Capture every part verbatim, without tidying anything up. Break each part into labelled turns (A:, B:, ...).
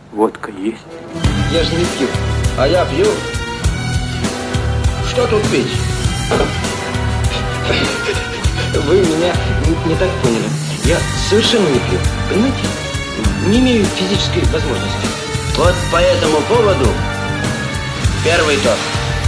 A: Водка есть?
B: Я же не пью. А я пью. Что тут пить? Вы меня не, не так поняли. Я совершенно не пью. Понимаете? Не имею физической возможности. Вот по этому поводу первый тост.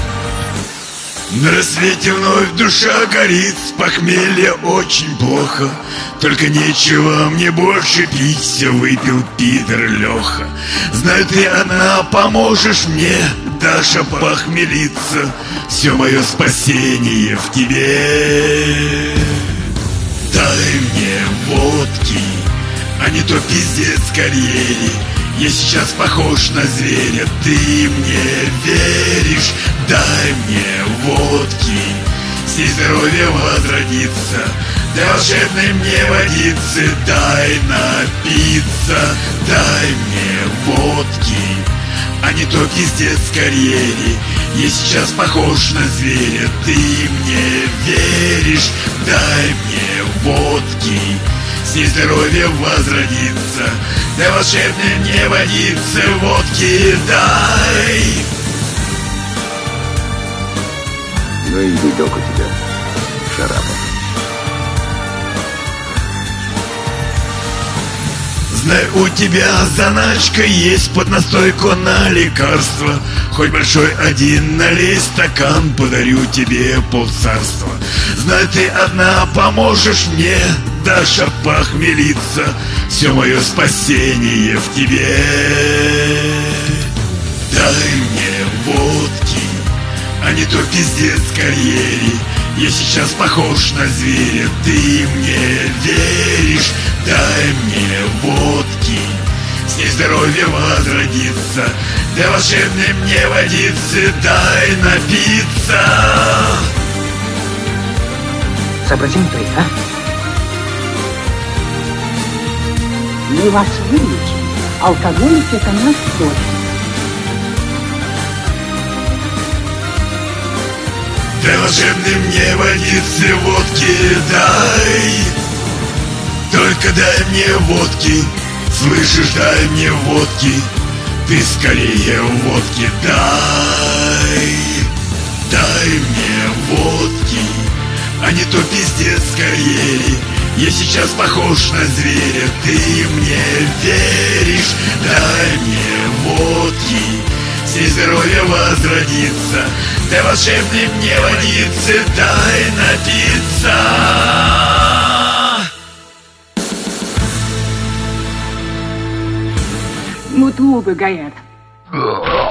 C: На рассвете вновь душа горит, с похмелья очень плохо. Только нечего мне больше пить, все выпил пидор Леха. Знаю, ты одна поможешь мне, Даша, похмелиться. Все мое спасение в тебе. Дай мне водки, а не то пиздец карьере. Я сейчас похож на зверя, ты мне веришь? Дай мне водки, с ней здоровье возродится. Дай волшебной мне водицы, дай напиться. Дай мне водки, а не то пиздец карьере. Я сейчас похож на зверя, ты мне веришь? Дай мне водки, с ней здоровье возродится. Дай волшебной мне водицы, водки дай.
A: Ну и видок у тебя, Шарапов.
C: Знаю, у тебя заначка есть под настойку на лекарство. Хоть большой один налей стакан, подарю тебе полцарства. Знаю, ты одна поможешь мне, Даша, похмелиться. Все мое спасение в тебе. Дай мне водки, а не то пиздец карьере. Я сейчас похож на зверя, ты мне веришь? Дай мне водки, с ней здоровье возродится. Дай волшебной мне водицы, дай напиться.
D: Сообразим ты, а? Мы вас вылечим. Алкоголик — это наш кровь.
C: Дай волшебной мне водицы, водки дай. Только дай мне водки, слышишь, дай мне водки. Ты скорее водки дай. Дай мне водки, а не то пиздец карьере. Я сейчас похож на зверя, ты мне веришь? Дай мне водки, с ней здоровье возродится. Дай волшебной мне водицы, дай напиться.
D: Ну, трубы горят.